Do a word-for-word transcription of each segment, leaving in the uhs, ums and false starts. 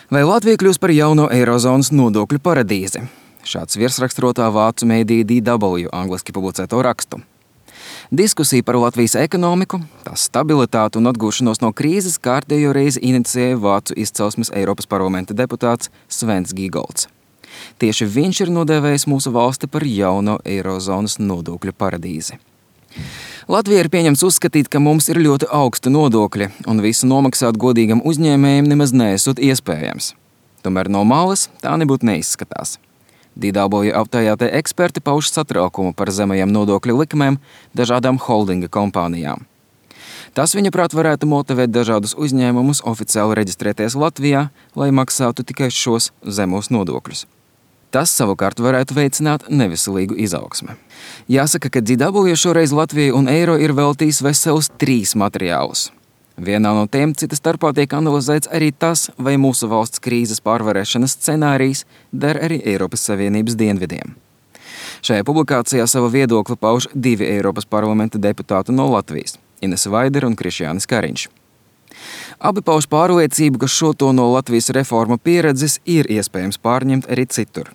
Vai Latvija kļūs par jauno Eirozonas nodokļu paradīzi? Šāds virsraksturotā vācu mēdīja D W angliski publicēto rakstu. Diskusija par Latvijas ekonomiku, tās stabilitātu un atgūšanos no krīzes kārtējo reizi inicijēja vācu izcelsmes Eiropas parlamenta deputāts Svens Gīgolds. Tieši viņš ir nodēvējis mūsu valsti par jauno Eirozonas nodokļu paradīzi. Latvija ir pieņemts uzskatīt, ka mums ir ļoti augsti nodokļi, un visu nomaksāt godīgam uzņēmējiem nemaz neesot iespējams. Tomēr no malas tā nebūtu neizskatās. D W aptaujātie eksperti pauž satraukumu par zemajām nodokļu likmēm dažādām holdinga kompānijām. Tas, viņaprāt, varētu motivēt dažādus uzņēmumus oficiāli reģistrēties Latvijā, lai maksātu tikai šos zemos nodokļus. Tas savukārt varētu veicināt neveselīgu izaugsmi. Jāsaka, ka D W šoreiz Latvijai un eiro ir veltījis veselus trīs materiālus. Vienā no tiem cita starpā tiek analizēts arī tas, vai mūsu valsts krīzes pārvarēšanas scenārijs der arī Eiropas Savienības dienvidiem. Šajā publikācijā savu viedokli pauž divi Eiropas parlamenta deputāti no Latvijas – Inese Vaidere un Krišjānis Kariņš. Abi pauž pārliecību, ka šo to no Latvijas reformu pieredzes ir iespējams pārņemt arī citur.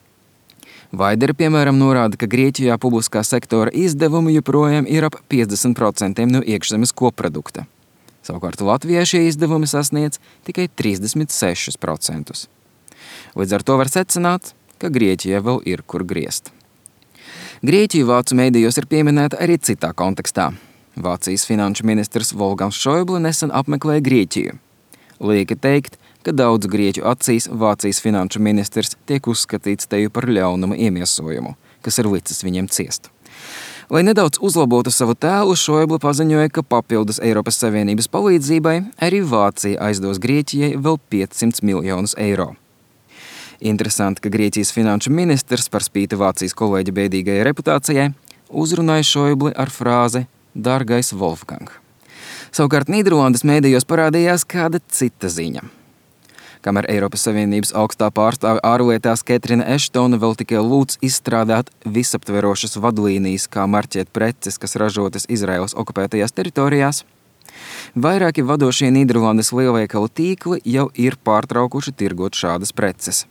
Vaidere, piemēram, norāda, ka Grieķijā publiskā sektora izdevumi joprojām ir ap piecdesmit procenti no iekšzemes koprodukta. Savukārt Latvijā šie izdevumi sasniedz tikai trīsdesmit sešus procentus. Līdz ar to var secināt, ka Grieķijai vēl ir kur griezt. Grieķija vācu mēdījos ir pieminēta arī citā kontekstā. Vācijas finanšu ministrs Wolfgangs Schäuble nesen apmeklēja Grieķiju. Lieki teikt, ka daudzu grieķu acīs Vācijas finanšu ministrs tiek uzskatīts teju par ļaunuma iemiesojumu, kas ir licis viņiem ciest. Lai nedaudz uzlabotu savu tēlu, Schäuble paziņoja, ka papildus Eiropas Savienības palīdzībai arī Vācija aizdos Grieķijai vēl piecsimt miljonus eiro. Interesanti, ka Grieķijas finanšu ministrs par spīti Vācijas kolēģa bēdīgajai reputācijai uzrunāja Schäuble ar frāzi "Dārgais Wolfgang". Savukārt Nīderlandes mēdījos parādījās kāda cita ziņa. Kamēr Eiropas Savienības augstā pārstāve ārlietās Ketrina Eštona vēl tikai lūdz izstrādāt visaptverošas vadlīnijas, kā marķēt preces, kas ražotas Izraēlas okupētajās teritorijās, vairāki vadošie Nīderlandes lielveikalu tīkli jau ir pārtraukuši tirgot šādas preces.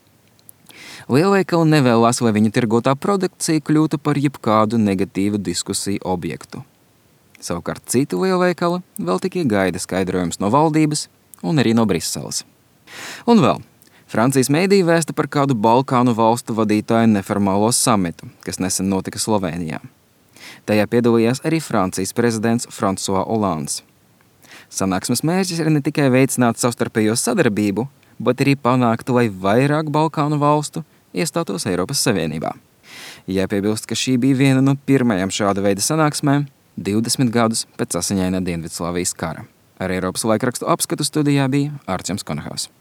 Lielveikali nevēlas, lai viņu tirgotā produkcija kļūtu par jebkādu negatīvu diskusiju objektu. Savukārt citi lielveikali vēl tikai gaida skaidrojums no valdības un arī no Briseles. Un vēl, Francijas mēdīja vēsta par kādu Balkānu valstu vadītāju neformālo samitu, kas nesen notika Slovēnijā. Tajā piedalījās arī Francijas prezidents François Hollands. Sanāksmes mērķis ir ne tikai veicināt savstarpējo sadarbību, bet arī panākt, lai vairāk Balkānu valstu iestātos Eiropas Savienībā. Jāpiebilst, ka šī bija viena no pirmajām šāda veida sanāksmēm divdesmit gadus pēc asiņainā Dienvidslāvijas kara. Ar Eiropas laikrakstu apskatu studijā bija Arčuns Konahās.